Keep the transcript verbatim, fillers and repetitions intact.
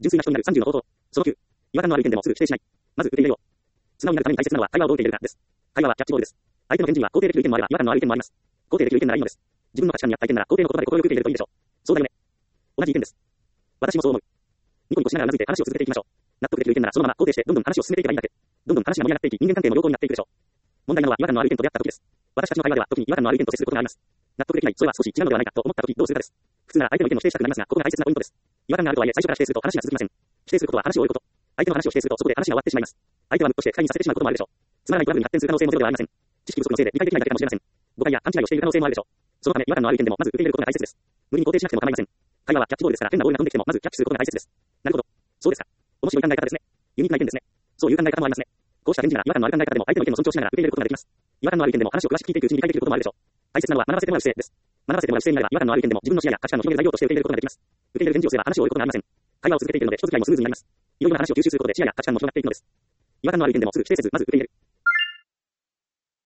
純粋な人になるさんじゅうの方法。そのきゅう。違和感のある意見でもすぐ否定しない。まず受け入れよう。素直になるために大切なのは会話をどう受け入れるかです。会話はキャッチボールです。相手の返事は肯定できる意見もあれば違和感のある意見もあります。肯定できる意見ならいいのです。自分の価値観に合った意見なら肯定の言葉で快く受け入れるといいでしょう。そうだよね。同じ意見です。私もそう思う。ニコニコしながらうなずいて話を続けていきましょう。納得できる意見ならそのまま肯定してどんどん話を進めていけばいいだけ。どんどん話が盛り上がっていき人間関係も良好になっていくでしょう。問題なのは違和感のある意見と出会った時です。私たちの会話では時に違和感のある意見と接することがあります。納得できない、それは少し違うのではないかと思った時どうするかです。普通なら相手の意見を否定したくなりますが、ここが大切なポイントです。違和感があるとはいえ最初から否定すると話が続きません。否定することは話を終えること。相手の話を否定するとそこで話が終わってしまいます。相手はムッとして不快にさせてしまうこともあるでしょう。つまらないトラブルに発展する可能性もゼロではありません。知識不足のせいで理解できないだけかもしれません。誤解や勘違いをしている可能性もあるでしょう。そのため違和感のある意見でもまず受け入れることが大切です。無理に肯定しなくても構いません。会話はキャッチボールですから変なボールが飛んできてもまずキャッチすることが大切です。なるほど。そうですか。面白い考え方ですね。ユニークな意見ですね。そういう考え方もありますね。こうした返事なら違和感のある考え方でも相手の意見を尊重しながら受け入れることができます。違和感のある意見でも話を詳しく聞いていくうちに理解できることもあるでしょう。大切なのは学ばせてもらう姿勢です。学ばせてもらう姿勢になれば違和感のある意見でも自分の視野や価値観の広げる材料として受け入れることができます。受け入れる返事をすれば話を終えることがありません。会話を続けていくので人付き合いもスムーズになります。いろいろな話を吸収することで視野や価値観も広がっていくのです。違和感のある意見でもすぐ否定せずまず受け入れる。